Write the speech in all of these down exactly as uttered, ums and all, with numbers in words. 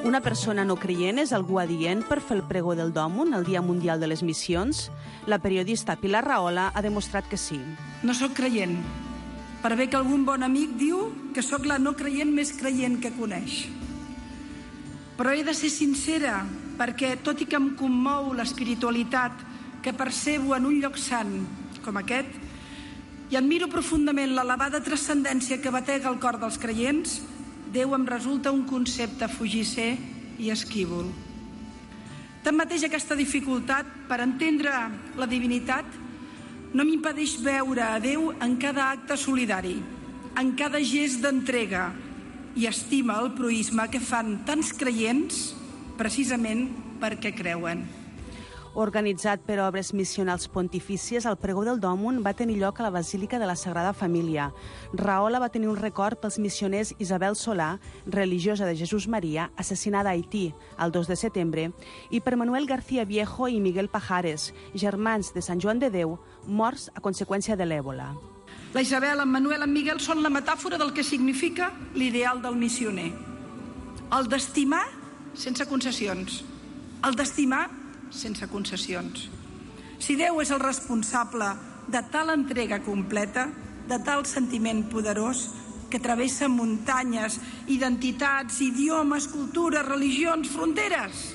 Una persona no creient és algú adient per fer el pregó del Dòmun, el Dia Mundial de les Missions? La periodista Pilar Rahola ha demostrat que sí. No sóc creient, per bé que algun bon amic diu que sóc la no creient més creient que coneix. Però he de ser sincera, perquè tot i que em commou l'espiritualitat que percebo en un lloc sant com aquest, i admiro profundament l'elevada transcendència que batega el cor dels creients, Déu em resulta un concepte fugisser i esquívol. Tanmateix, aquesta dificultat per entendre la divinitat no m'impedeix veure a Déu en cada acte solidari, en cada gest d'entrega i estima el proïsme que fan tants creients precisament perquè creuen. Organitzat per obres missionals pontifícies, el pregó del Dòmun va tenir lloc a la Basílica de la Sagrada Família. Rahola va tenir un record pels missioners Isabel Solà, religiosa de Jesús Maria, assassinada a Haití el dos de setembre, i per Manuel García Viejo i Miguel Pajares, germans de Sant Joan de Déu, morts a conseqüència de l'èbola. La Isabel, en Manuel, en Miguel són la metàfora del que significa l'ideal del missioner. El d'estimar sense concessions. El d'estimar sense concessions. Si Déu és el responsable de tal entrega completa, de tal sentiment poderós que travessa muntanyes, identitats, idiomes, cultures, religions, fronteres,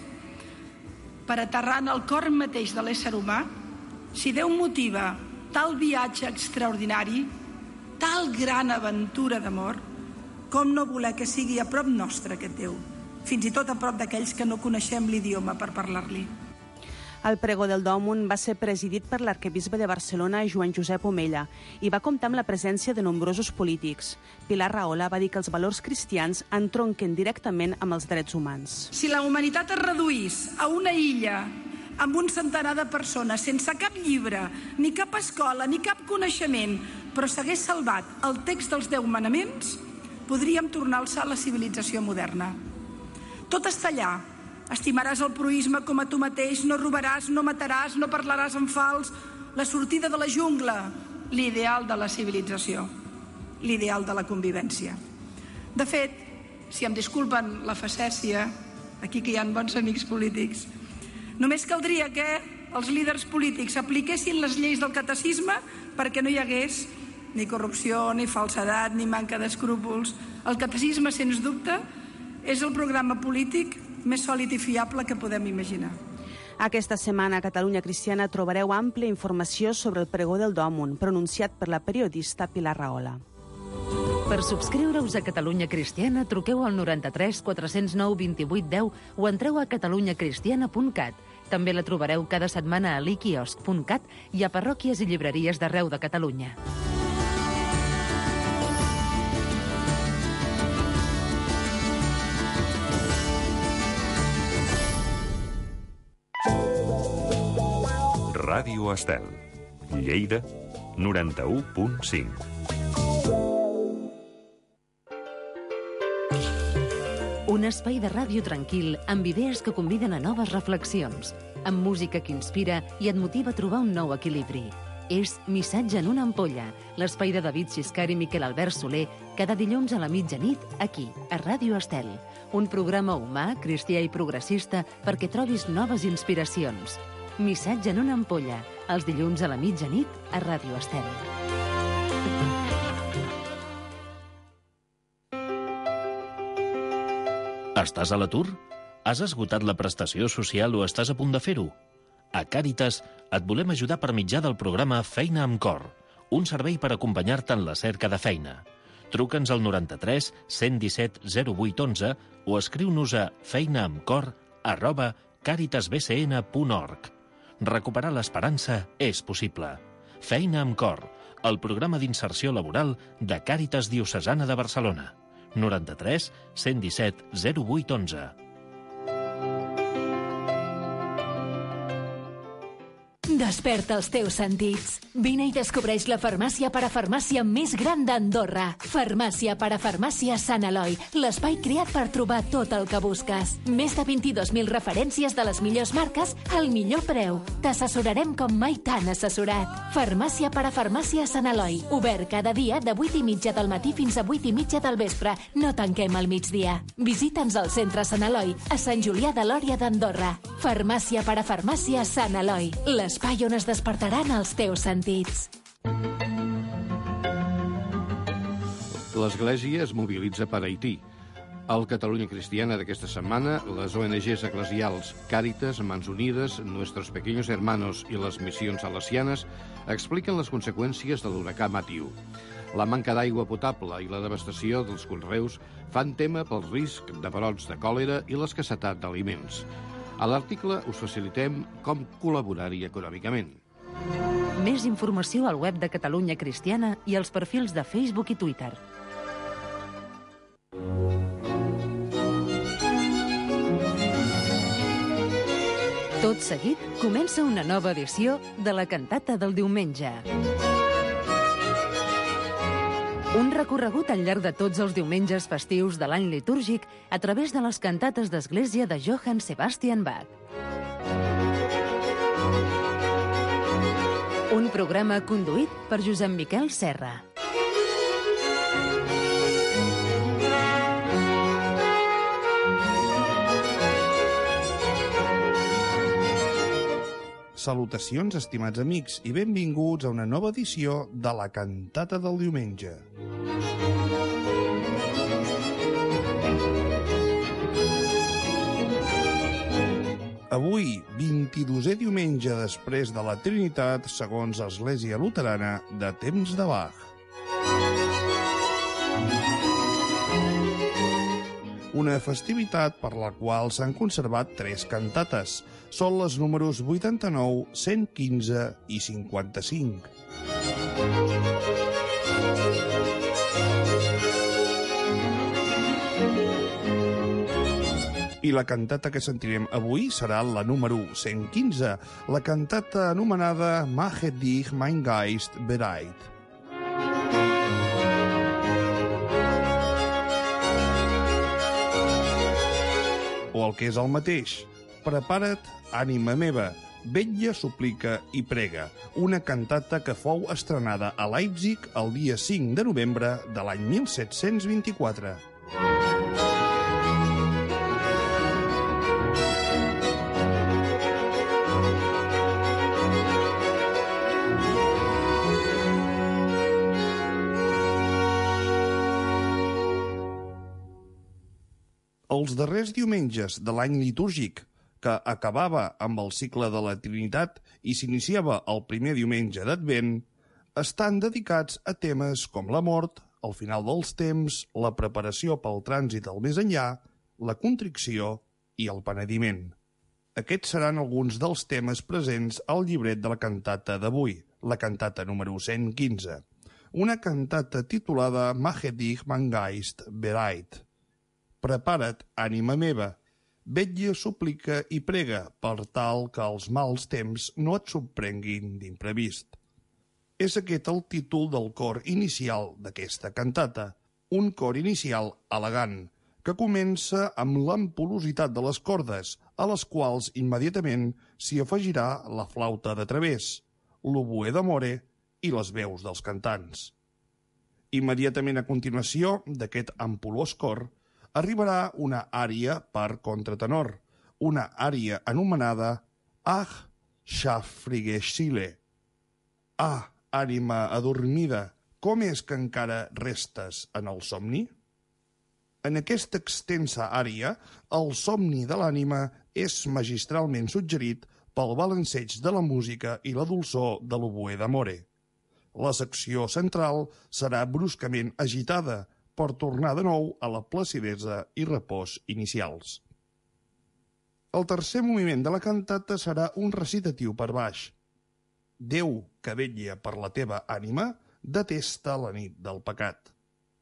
per aterrar en el cor mateix de l'ésser humà, si Déu motiva tal viatge extraordinari, tal gran aventura d'amor, com no voler que sigui a prop nostre aquest Déu, fins i tot a prop d'aquells que no coneixem l'idioma per parlar-li. El pregó del Dòmun va ser presidit per l'arquebisbe de Barcelona, Joan Josep Omella, i va comptar amb la presència de nombrosos polítics. Pilar Rahola va dir que els valors cristians entronquen directament amb els drets humans. Si la humanitat es reduís a una illa amb un centenar de persones sense cap llibre, ni cap escola, ni cap coneixement, però s'hagués salvat el text dels deu manaments, podríem tornar a alçar la civilització moderna. Tot està allà. Estimaràs el proïsme com a tu mateix, no robaràs, no mataràs, no parlaràs en fals, la sortida de la jungla, l'ideal de la civilització, l'ideal de la convivència. De fet, si em disculpen la facècia, aquí que hi ha bons amics polítics, només caldria que els líders polítics apliquessin les lleis del catecisme perquè no hi hagués ni corrupció, ni falsedat, ni manca d'escrúpols. El catecisme, sens dubte, és el programa polític més sòlid i fiable que podem imaginar. Aquesta setmana a Catalunya Cristiana trobareu àmplia informació sobre el pregó del Dòmun, pronunciat per la periodista Pilar Rahola. Per subscriure-us a Catalunya Cristiana, truqueu al noranta-tres quatre cents nou vint-i-vuit deu o entreu a catalunya cristiana punt cat. També la trobareu cada setmana a l'iquiosc punt cat i a parròquies i llibreries d'arreu de Catalunya. Ràdio Estel, Lleida, noranta-u punt cinc. Un espai de ràdio tranquil amb idees que conviden a noves reflexions, amb música que inspira i et motiva a trobar un nou equilibri. És Missatge en una ampolla, l'espai de David Xiscar i Miquel Albert Soler, cada dilluns a la mitjanit, aquí, a Ràdio Estel. Un programa humà, cristià i progressista perquè trobis noves inspiracions. Missatge en una ampolla, els dilluns a la mitjanit a Ràdio Estel. Estàs a l'atur? Has esgotat la prestació social o estàs a punt de fer-ho? A Càritas et volem ajudar per mitjà del programa Feina amb Cor, un servei per acompanyar-te en la cerca de feina. Truca'ns al noranta-tres cent disset zero vuit onze o escriu-nos a feinaamcor arroba caritasbcn punt org. Recuperar l'esperança és possible. Feina amb Cor, el programa d'inserció laboral de Càritas Diocesana de Barcelona. noranta-tres cent disset zero vuit onze. Desperta els teus sentits. Vine i descobreix la farmàcia parafarmàcia més gran d'Andorra. Farmàcia parafarmàcia Sant Eloi, l'espai creat per trobar tot el que busques. Més de vint-i-dos mil referències de les millors marques al millor preu. T'assessorarem com mai t'han assessorat. Farmàcia parafarmàcia Sant Eloi, obert cada dia de vuit i mitja del matí fins a vuit i mitja del vespre. No tanquem al migdia. Visita'ns al centre Sant Eloi, a Sant Julià de Lòria d'Andorra. Farmàcia parafarmàcia Sant Eloi, l'espai on es despertaran els teus sentits. L'Església es mobilitza per Haití. Al Catalunya Cristiana d'aquesta setmana, les O N Ges eclesials Càritas, Mans Unides, Nuestros Pequeños Hermanos i les missions salesianes expliquen les conseqüències de l'huracà Matthew. La manca d'aigua potable i la devastació dels conreus fan tema pel risc de brots de còlera i l'escassetat d'aliments. A l'article us facilitem com col·laborar-hi econòmicament. Més informació al web de Catalunya Cristiana i als perfils de Facebook i Twitter. Tot seguit comença una nova edició de la cantata del diumenge. Un recorregut al llarg de tots els diumenges festius de l'any litúrgic a través de les cantates d'església de Johann Sebastian Bach. Un programa conduït per Josep Miquel Serra. Salutacions, estimats amics, i benvinguts a una nova edició de la cantata del diumenge. Avui, vint-i-dosè diumenge després de la Trinitat, segons l'Església Luterana de temps de Bach. Una festivitat per la qual s'han conservat tres cantates. Són les números vuitanta-nou, cent quinze i cinquanta-cinc. I la cantata que sentirem avui serà la número cent quinze, la cantata anomenada Machet dich mein Geist bereit. O el que és el mateix, prepara't, ànima meva, vetlla, suplica i prega, una cantata que fou estrenada a Leipzig el dia cinc de novembre de l'any mil set-cents vint-i-quatre. Els darrers diumenges de l'any litúrgic, que acabava amb el cicle de la Trinitat i s'iniciava el primer diumenge d'Advent, estan dedicats a temes com la mort, el final dels temps, la preparació pel trànsit al més enllà, la contricció i el penediment. Aquests seran alguns dels temes presents al llibret de la cantata d'avui, la cantata número cent quinze, una cantata titulada Machet dich mein Geist bereit. Prepara't, ànima meva, vetlla, suplica i prega per tal que els mals temps no et sorprenguin d'imprevist. És aquest el títol del cor inicial d'aquesta cantata, un cor inicial elegant, que comença amb l'ampulositat de les cordes, a les quals immediatament s'hi afegirà la flauta de través, l'oboè d'amore i les veus dels cantants. Immediatament a continuació d'aquest ampulós cor, arribarà una ària per contratenor, una ària anomenada Ach, Schlafrige. Ah, ànima adormida, com és que encara restes en el somni? En aquesta extensa ària, el somni de l'ànima és magistralment suggerit pel balanceig de la música i la dolçor de l'oboè d'amore. La secció central serà bruscament agitada, per tornar de nou a la placidesa i repòs inicials. El tercer moviment de la cantata serà un recitatiu per baix. Déu, que vetlla per la teva ànima, detesta la nit del pecat.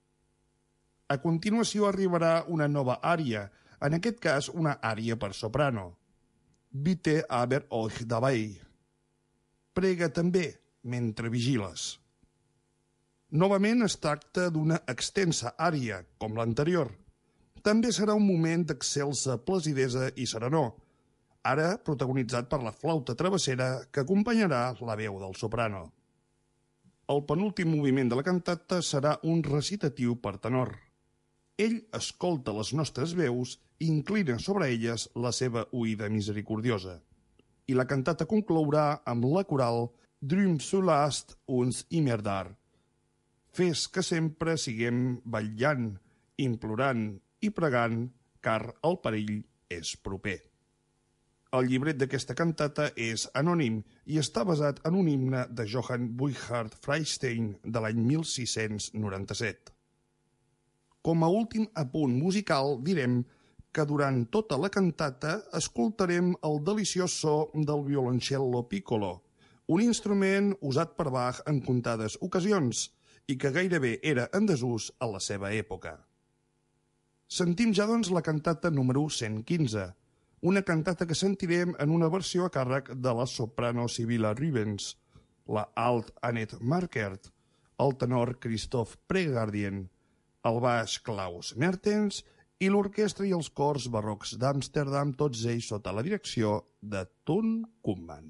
A continuació arribarà una nova ària, en aquest cas una ària per soprano. Bitte aber euch dabei. prega també mentre vigiles. Novament es tracta d'una extensa ària, com l'anterior. També serà un moment d'excelsa placidesa i serenor, ara protagonitzat per la flauta travessera que acompanyarà la veu del soprano. El penúltim moviment de la cantata serà un recitatiu per tenor. Ell escolta les nostres veus i inclina sobre elles la seva oïda misericordiosa. I la cantata conclourà amb la coral Drum zulast uns immer dar. Fes que sempre siguem vetllant, implorant i pregant, car el perill és proper. El llibret d'aquesta cantata és anònim i està basat en un himne de Johann Burchard Freystein de l'any mil sis-cents noranta-set. Com a últim apunt musical direm que durant tota la cantata escoltarem el deliciós so del violoncello piccolo, un instrument usat per Bach en comptades ocasions i que gairebé era en desús a la seva època. Sentim ja doncs la cantata número cent quinze, una cantata que sentirem en una versió a càrrec de la soprano Sibylla Rübens, la alt Annette Markert, el tenor Christoph Pregardien, el baix Klaus Mertens i l'orquestra i els cors barrocs d'Amsterdam, tots ells sota la direcció de Ton Koopman.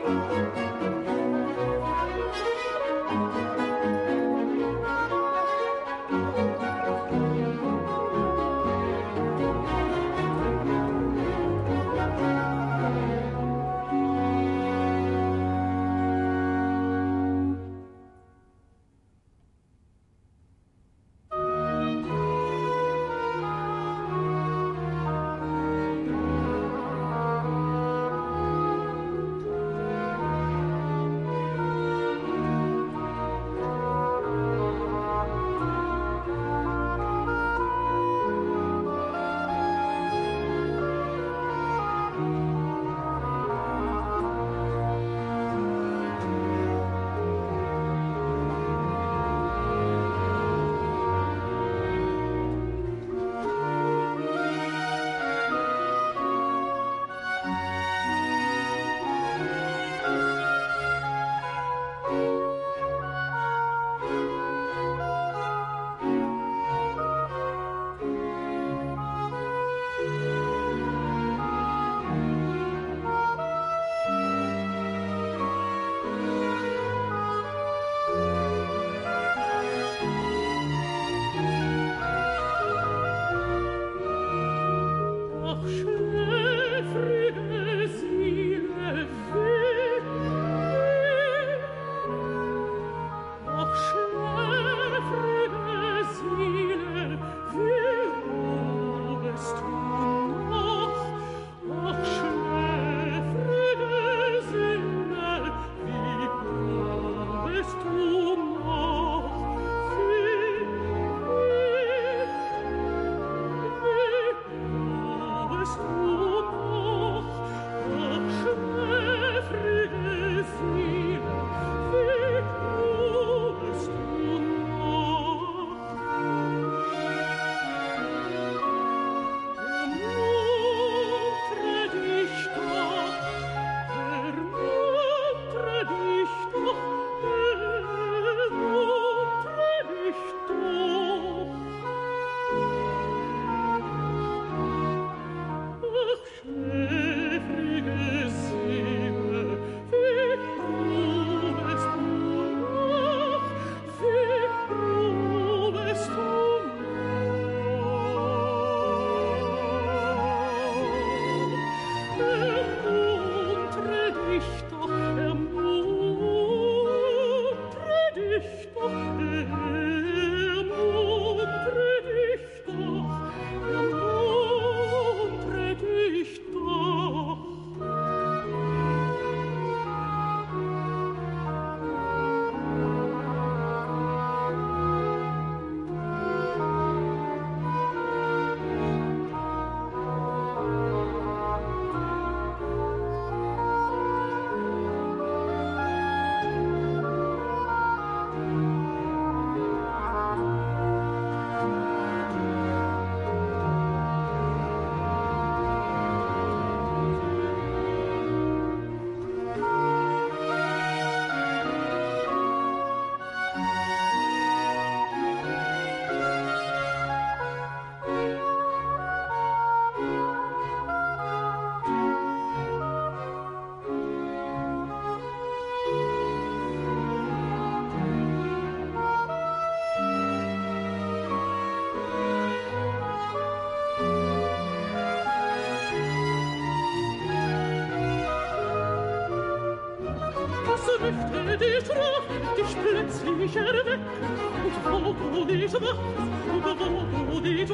möchte dich rufen, dich plötzlich erwecken, und wo du nicht warst, und wo du nicht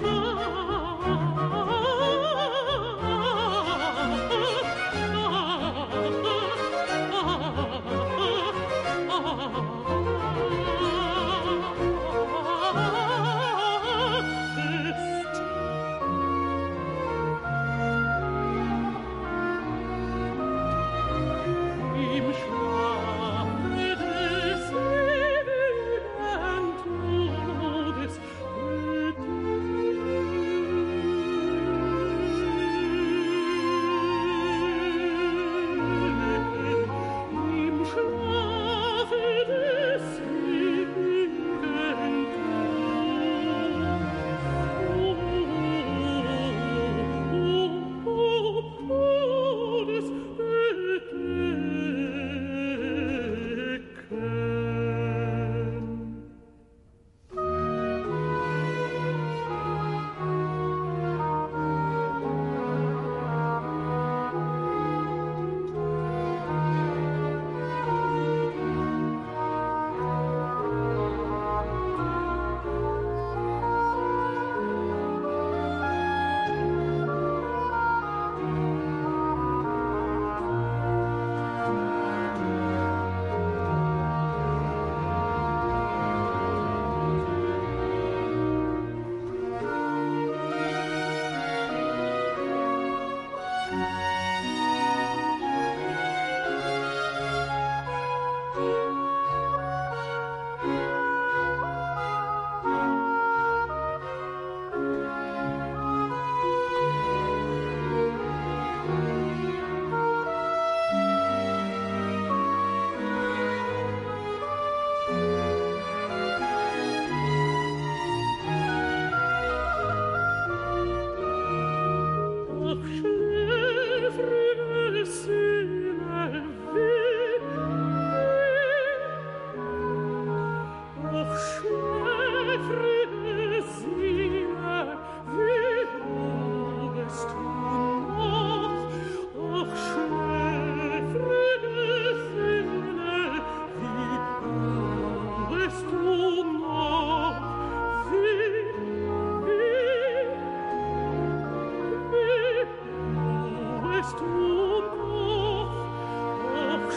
warst.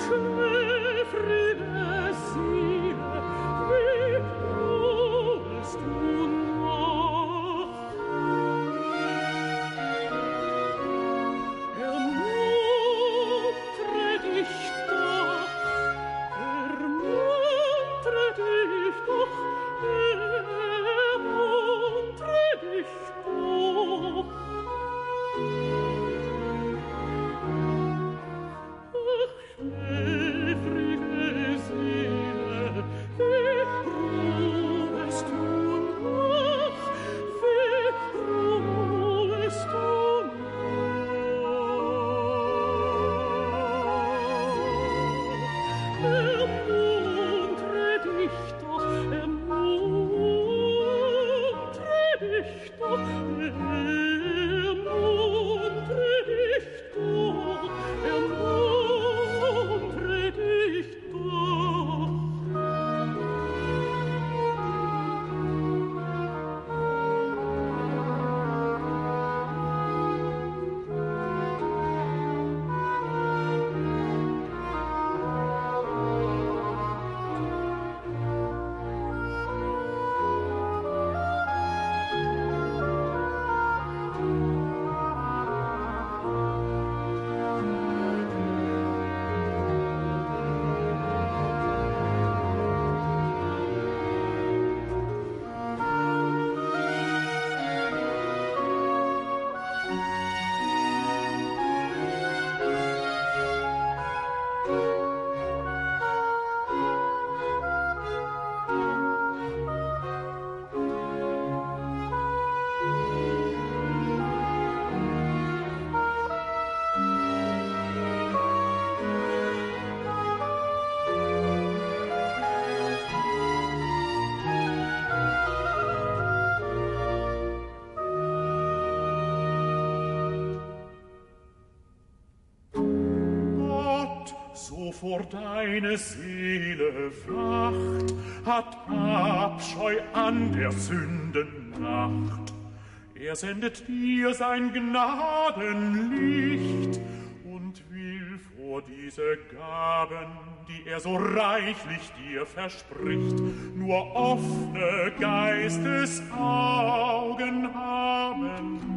vor deine Seele wacht, hat Abscheu an der Sünden Nacht. Er sendet dir sein Gnadenlicht und will vor diese Gaben, die er so reichlich dir verspricht, nur offene Geistesaugen haben.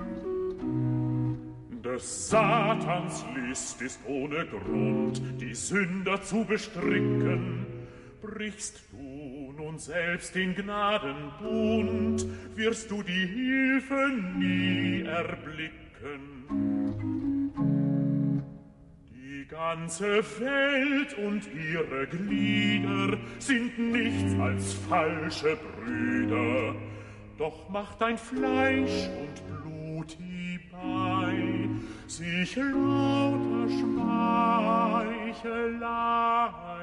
Des Satans List ist ohne Grund, die Sünder zu bestricken. Brichst du nun selbst den Gnadenbund, wirst du die Hilfe nie erblicken. Die ganze Welt und ihre Glieder sind nichts als falsche Brüder, doch macht dein Fleisch und Blut hiebei sich lauter Schmeichelei.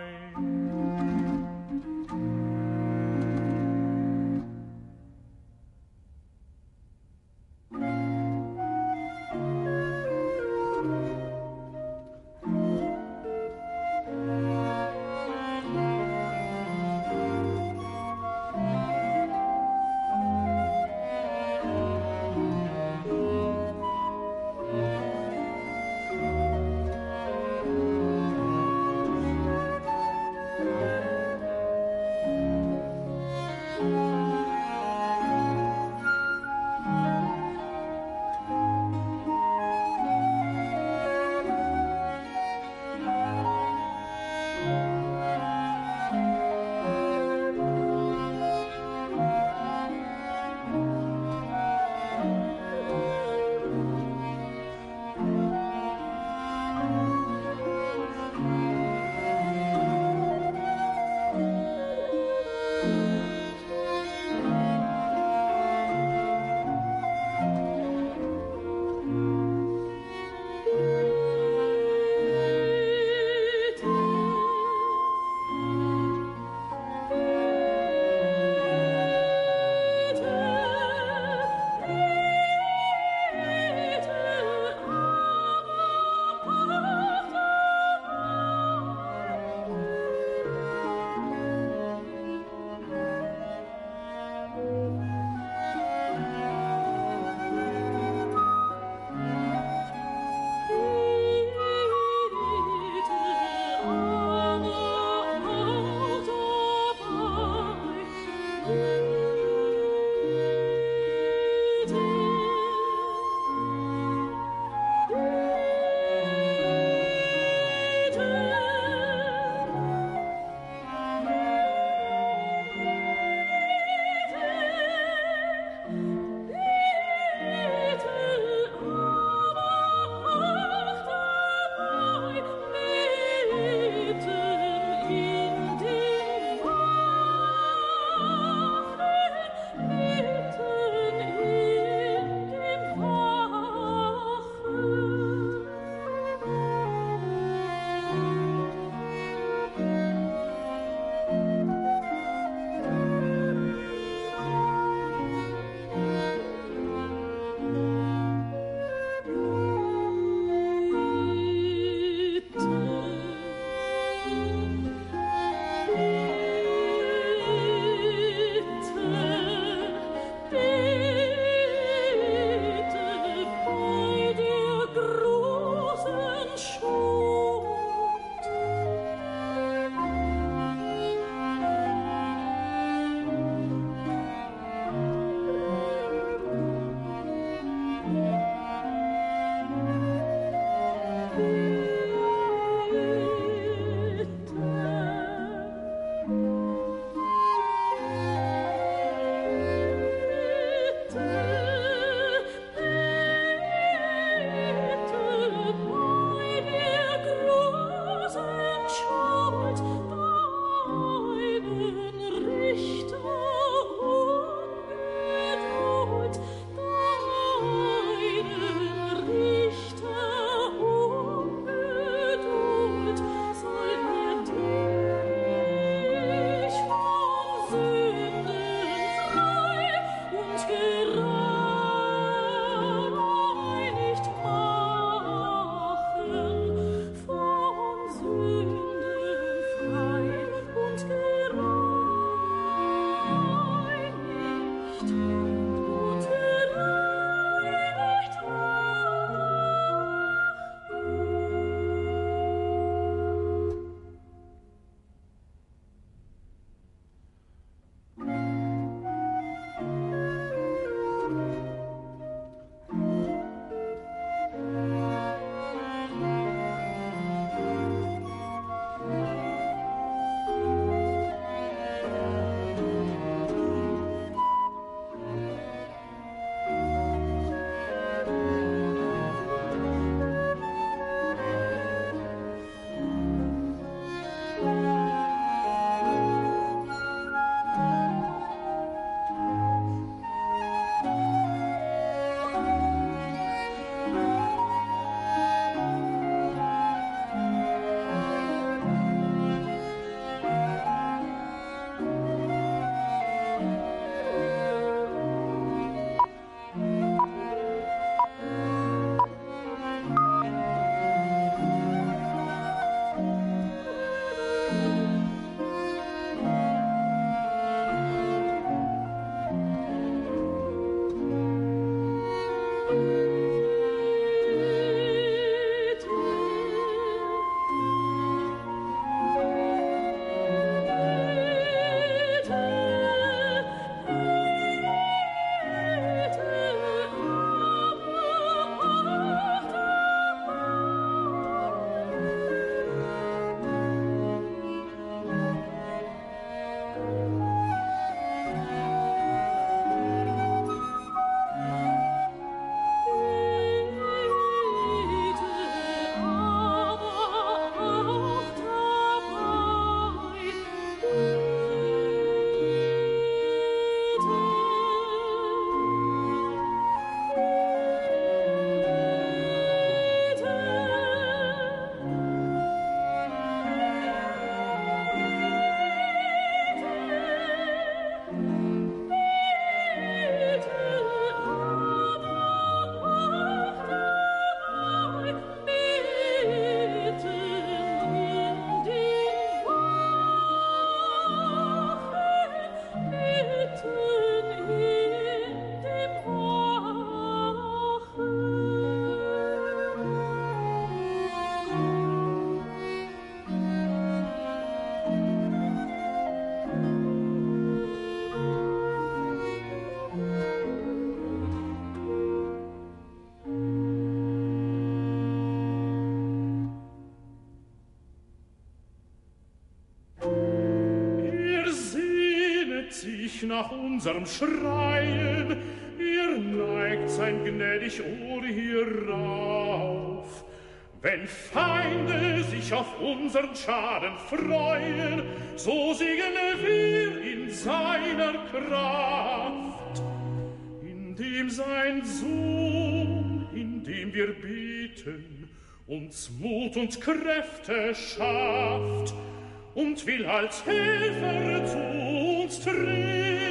sich nach unserem Schreien, er neigt sein gnädig Ohr hierauf. Wenn Feinde sich auf unseren Schaden freuen, so segne wir in seiner Kraft. Indem sein Sohn, indem wir beten, uns Mut und Kräfte schafft und will als Helfer zu uns treten.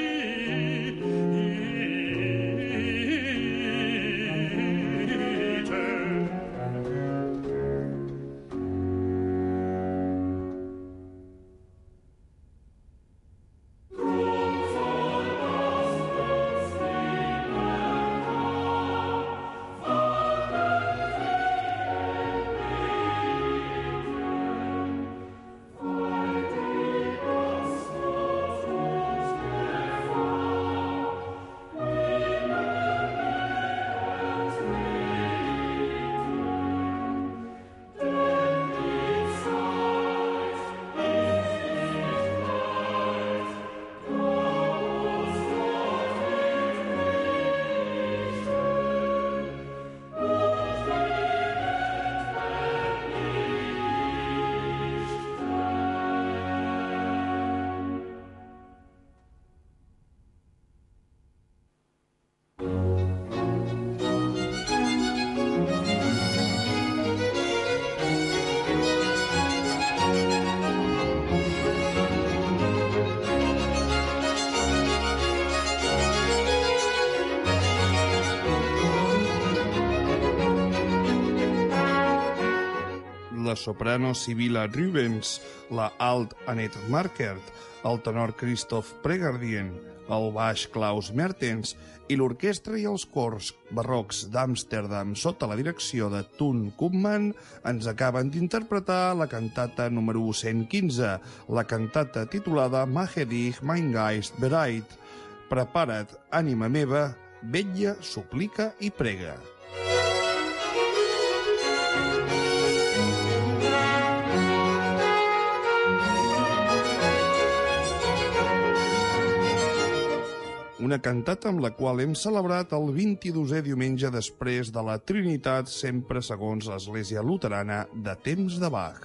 La soprano Sibylla Rubens, la alt Annette Markert, el tenor Christoph Pregardien, el baix Klaus Mertens i l'orquestra i els cors barrocs d'Amsterdam sota la direcció de Toon Koopman ens acaben d'interpretar la cantata número cent quinze, la cantata titulada Mache dich, mein Geist, bereit. Prepara't, ànima meva, vetlla, suplica i prega. Una cantata amb la qual hem celebrat el vint-i-dosè diumenge després de la Trinitat, sempre segons l'Església Luterana de temps de Bach.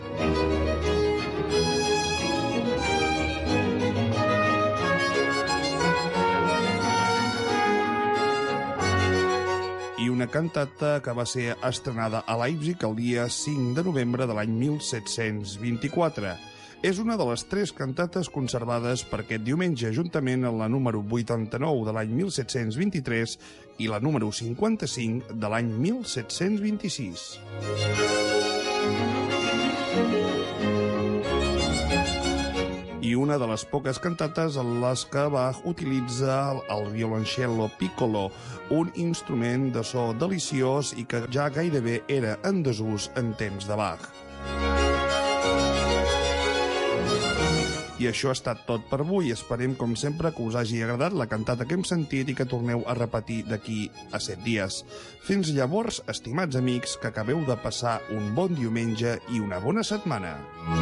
I una cantata que va ser estrenada a Leipzig el dia cinc de novembre de l'any mil set-cents vint-i-quatre. És una de les tres cantates conservades per aquest diumenge, juntament amb la número vuitanta-nou de l'any mil set-cents vint-i-tres i la número cinquanta-cinc de l'any mil set-cents vint-i-sis. I una de les poques cantates en les que Bach utilitza el violoncello piccolo, un instrument de so deliciós i que ja gairebé era en desús en temps de Bach. I això ha estat tot per avui. Esperem, com sempre, que us hagi agradat la cantata que hem sentit i que torneu a repetir d'aquí a set dies. Fins llavors, estimats amics, que acabeu de passar un bon diumenge i una bona setmana.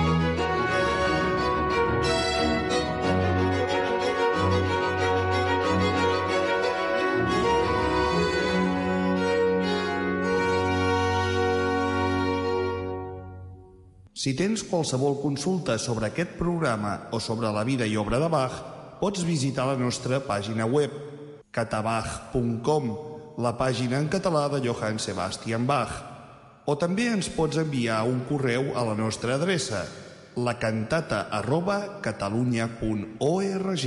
Si tens qualsevol consulta sobre aquest programa o sobre la vida i obra de Bach, pots visitar la nostra pàgina web, catabach punt com, la pàgina en català de Johann Sebastian Bach. O també ens pots enviar un correu a la nostra adreça, lacantata arroba catalunya punt org.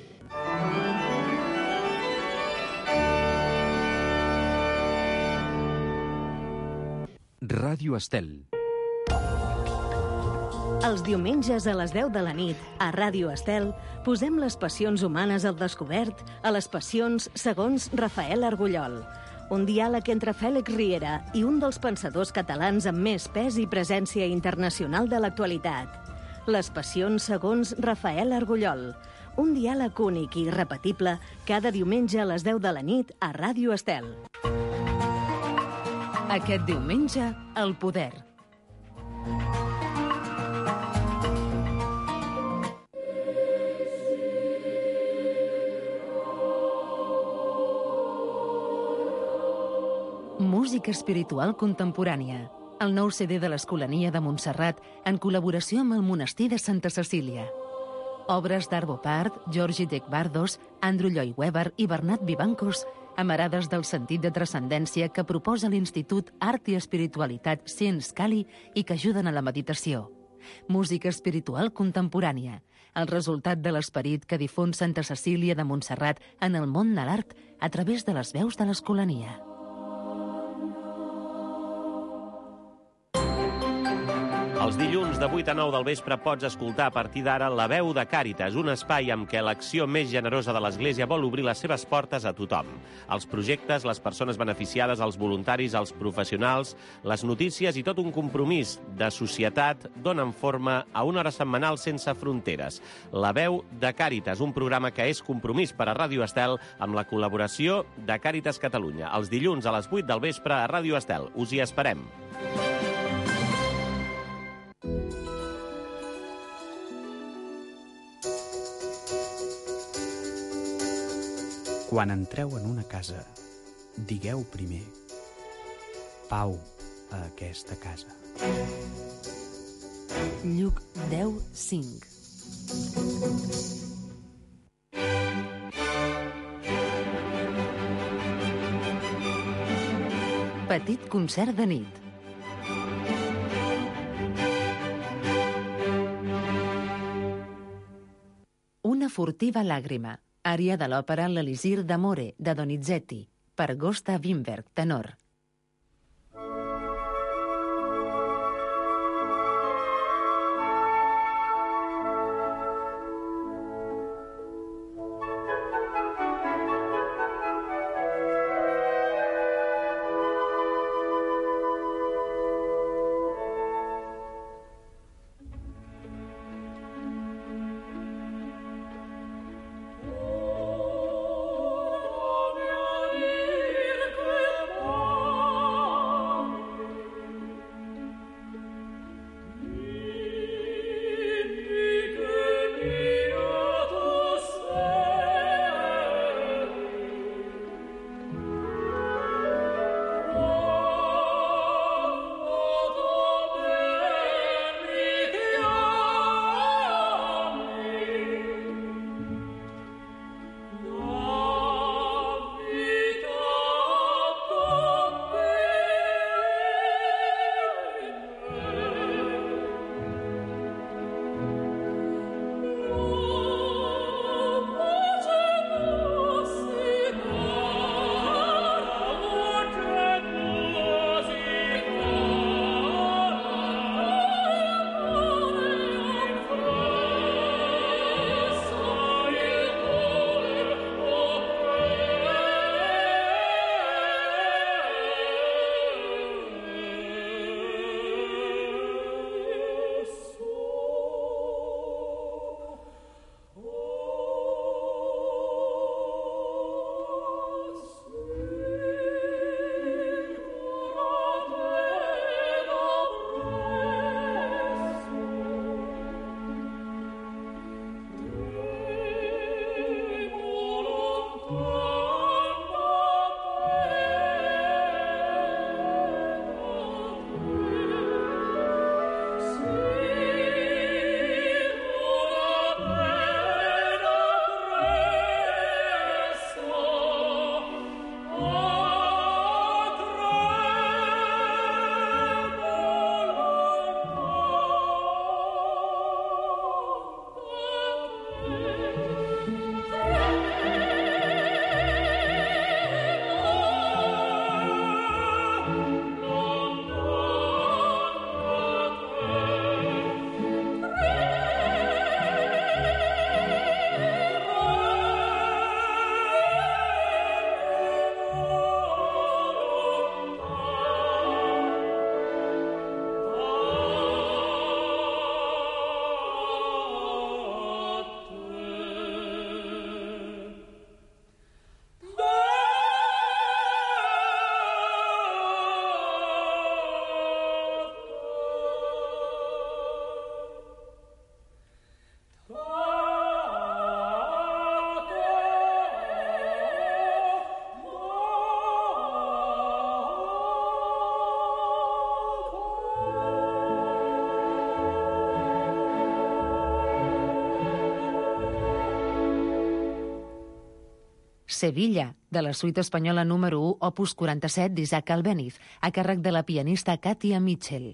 Ràdio Estel. Els diumenges a les deu de la nit, a Ràdio Estel, posem les passions humanes al descobert a les passions segons Rafael Argullol. Un diàleg entre Fèlix Riera i un dels pensadors catalans amb més pes i presència internacional de l'actualitat. Les passions segons Rafael Argullol. Un diàleg únic i irrepetible cada diumenge a les deu de la nit a Ràdio Estel. Aquest diumenge, El poder. música espiritual contemporània. El nou C D de l'Escolania de Montserrat en col·laboració amb el Monestir de Santa Cecília. Obres d'Arvo Pärt, Georgi Degbardos, Andrew Lloyd Webber i Bernat Vivancos, amarades del sentit de transcendència que proposa l'Institut Art i Espiritualitat Science Cali i que ajuden a la meditació. Música espiritual contemporània, el resultat de l'esperit que difon Santa Cecília de Montserrat en el món de l'art a través de les veus de l'Escolania. Els dilluns de vuit a nou del vespre pots escoltar a partir d'ara La veu de Càritas, un espai amb què l'acció més generosa de l'Església vol obrir les seves portes a tothom. Els projectes, les persones beneficiades, els voluntaris, els professionals, les notícies i tot un compromís de societat donen forma a una hora setmanal sense fronteres. La veu de Càritas, un programa que és compromís per a Ràdio Estel amb la col·laboració de Càritas Catalunya. Els dilluns a les vuit del vespre a Ràdio Estel. Us hi esperem. Quan entreu en una casa, digueu primer pau a aquesta casa. Lluc deu cinc. Petit concert de nit. Una furtiva làgrima. Ària de l'òpera L'Elisir d'Amore, de Donizetti, per Gösta Wimberg, tenor. Oh Sevilla, de la suite espanyola número u, opus quaranta-set d'Isaac Albéniz, a càrrec de la pianista Katia Mitchell.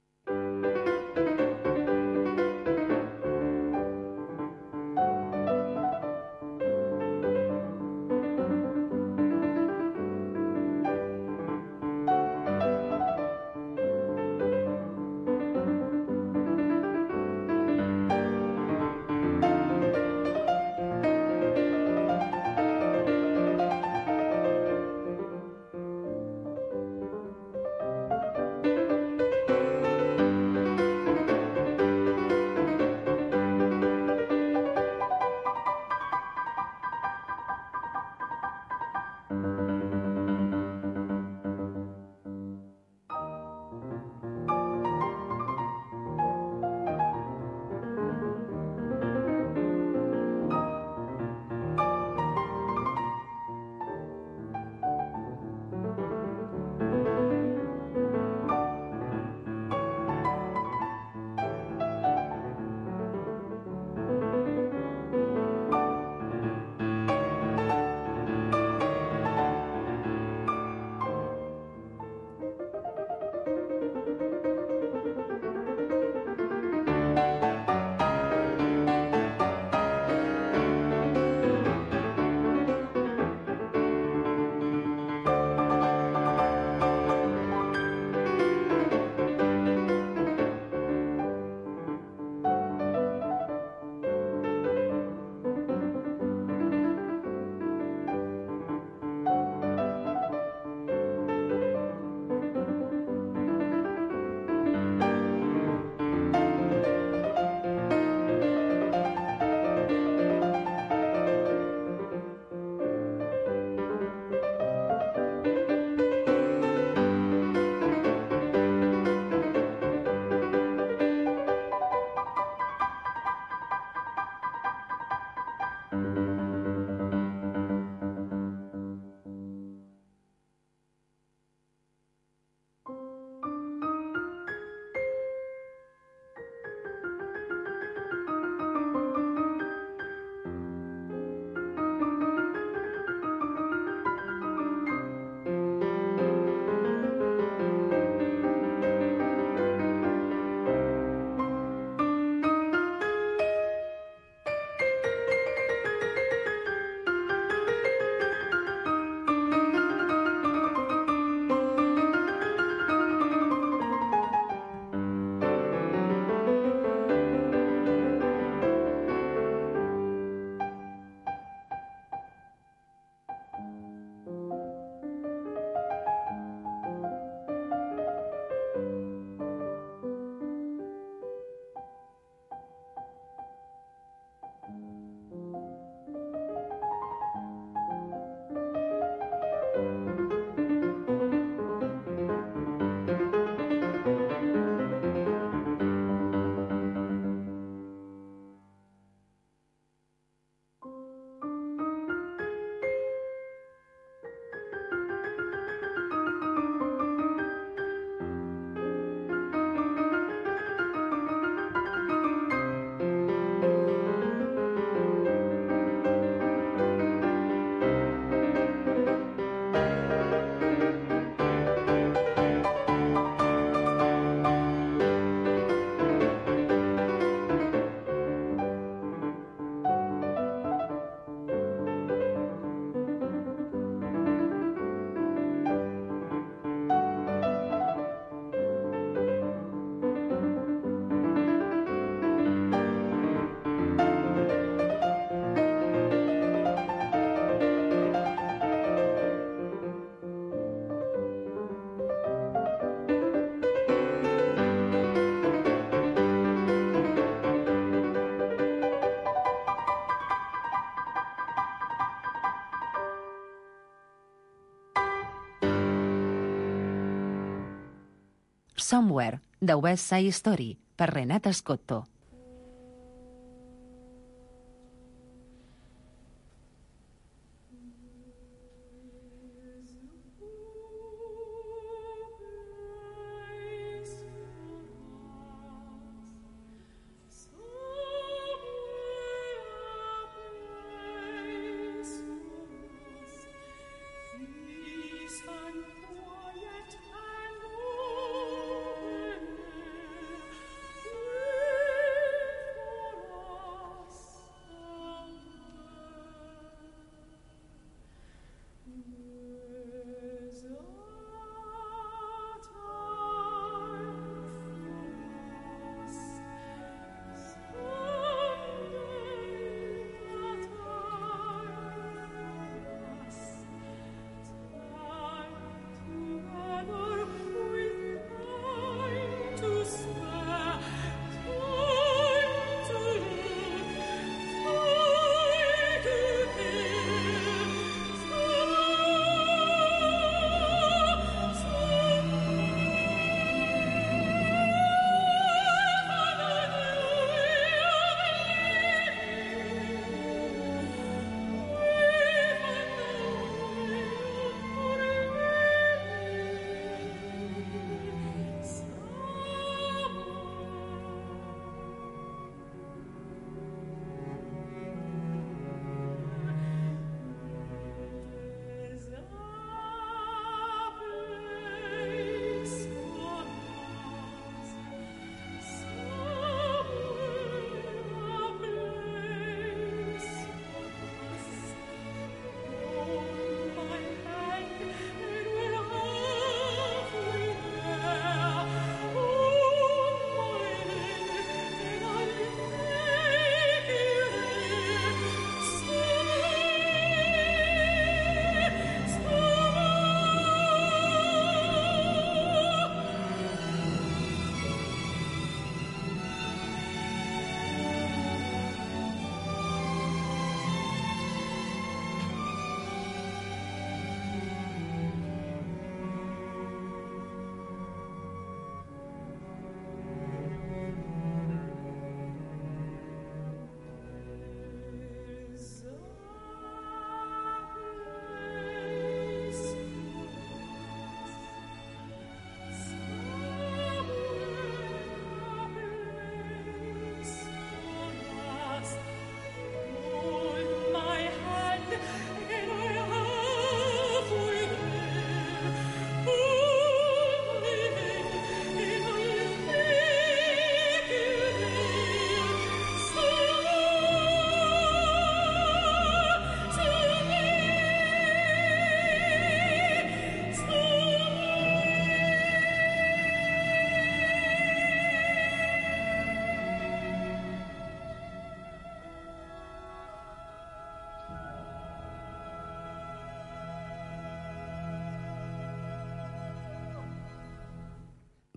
Somewhere, The West Side Story, per Renata Scotto.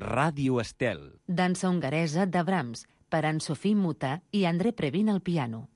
Ràdio Estel. Dansa hongaresa de Brahms, per Anne-Sophie Muta i André Previn al piano.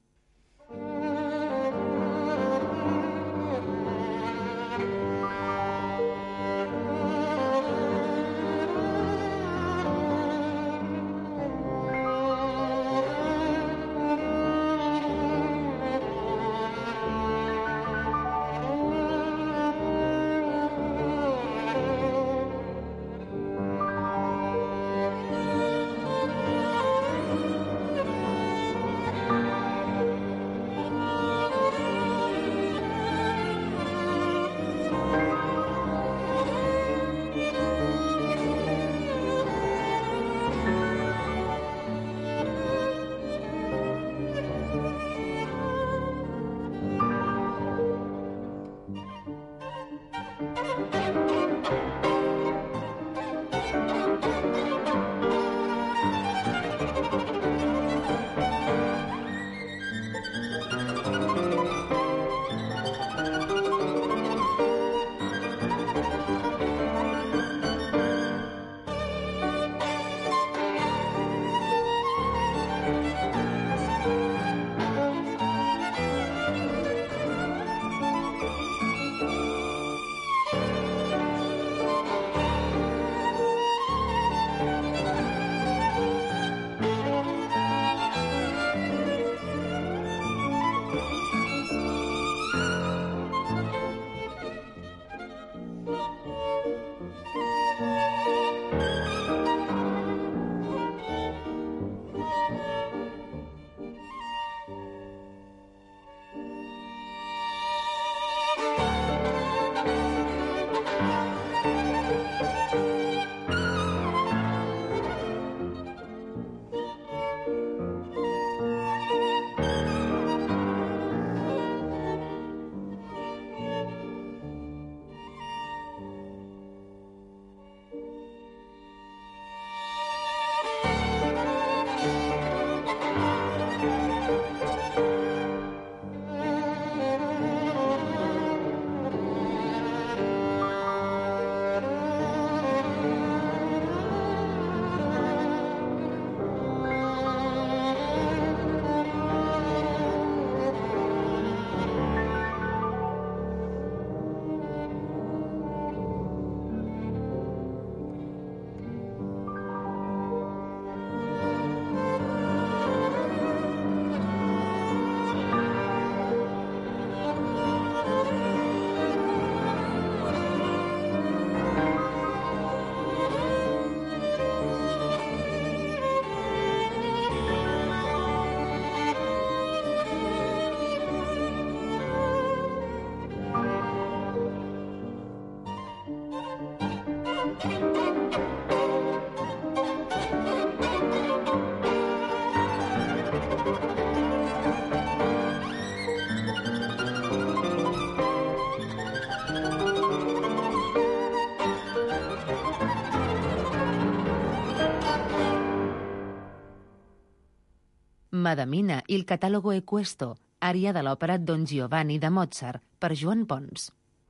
Madamina, il catalogo è questo, ària de l'òpera Don Giovanni de Mozart, per Joan Pons.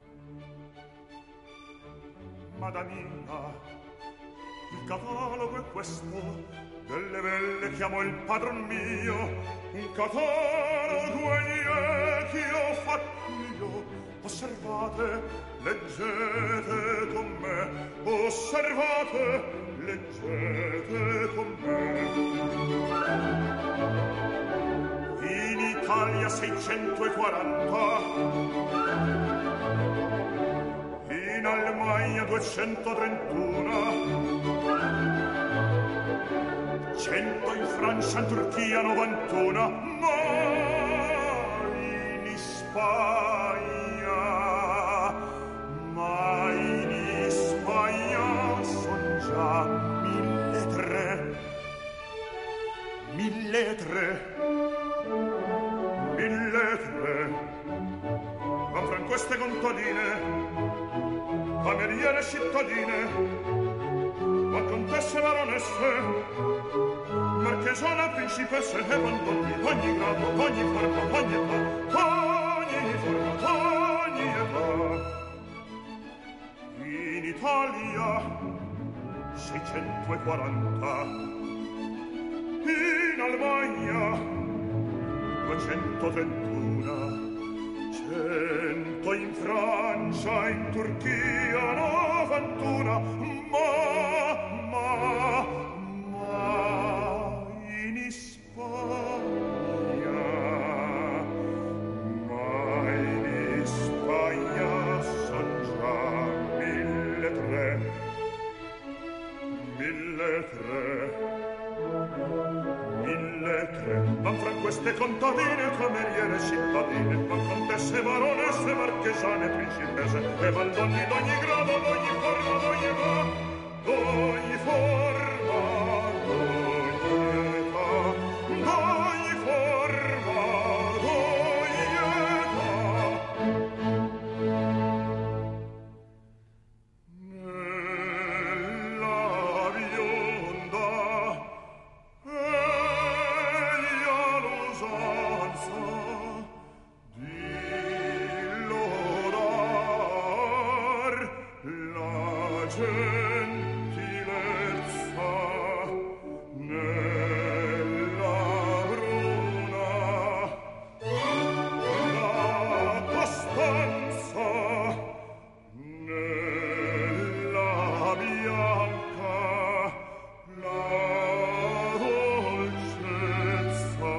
Madamina, il catalogo è questo, delle belle chiamo il padron mio, un catalogo è che ho fatto io. Osservate, leggete con me, osservate, leggete con me. In Italia seicentoquaranta, in Alemagna duecentotrentuno, cento in Francia, in Turchia novantuno, ma in Spagna, ma in Spagna son già mille tre, mille tre. Mille tre, ma fra queste contadine, cameriere cittadine, ma contesse baronesse, marchesana principesse e bandoni, ogni grado, ogni forma, ogni età, ogni forma, ogni età. In Italia seicentoquaranta. In Albania duecentoventuno. Cento in Francia, in Turchia novantuno. Ma, ma, ma in Spagna, ma in Spagna son già mille tre, mille tre, mille tre. Van fra queste contadine, cameriere cittadine, van contesse, baronesse, marchesane, principesse, e van donne d'ogni grado, d'ogni forma, d'ogni età, d'ogni forma, d'ogni età, d'ogni forma, d'ogni età. Nella bionda eglia l'usanza di lodar la gentilezza, nella bruna la costanza, nella bianca la dolcezza.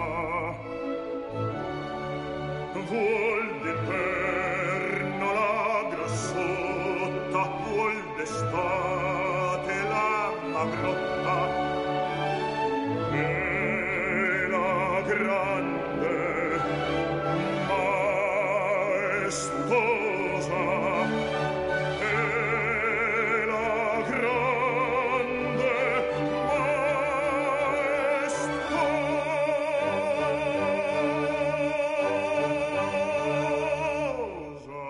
Vuol d'inverno la grassotta, vuol d'estate la magrotta, e la grande maestosa, e la grande maestosa.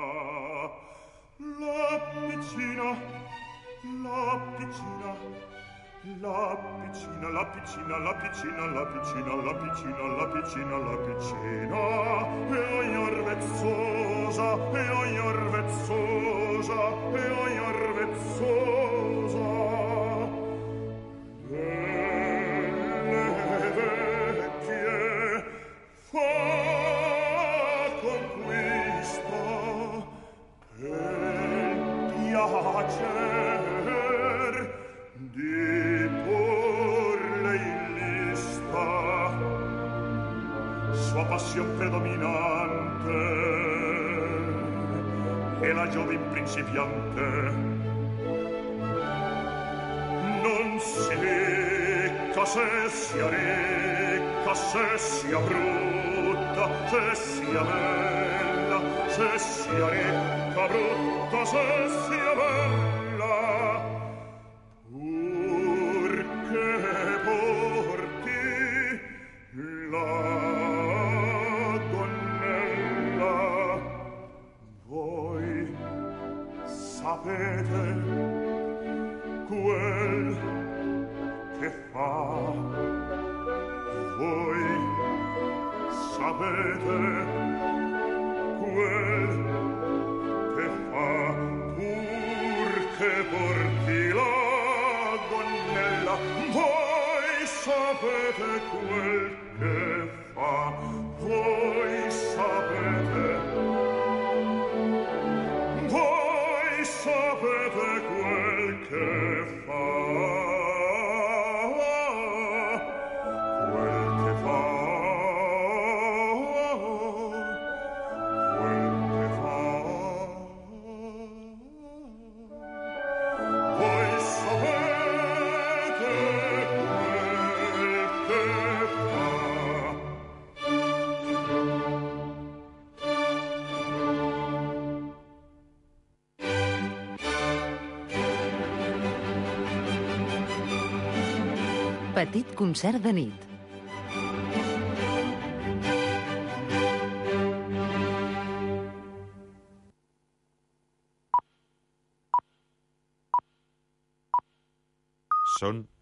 La piccina, la piccina, la piccina, la piccina, la piccina, la piccina, la piccina, la piccina, la piccina, e ognor vezzosa, e ognor vezzosa, e ognor vezzosa. Belle vecchie fa conquista per piacer di porle in lista sua passion predominante e la giovin principiante. Non si dica se sia ricca, se sia brutta, se sia bella, se sia ricca, brutta, se sia bella, purché porti la gonnella. Voi sapete quel che fa, voi sapete quel che fa, purché porti la gonnella. Voi sapete quel che fa, voi sapete, voi sapete quel che fa, quel che fa, quel che fa. Voi sapete quel che fa. Petit concert de nit. Són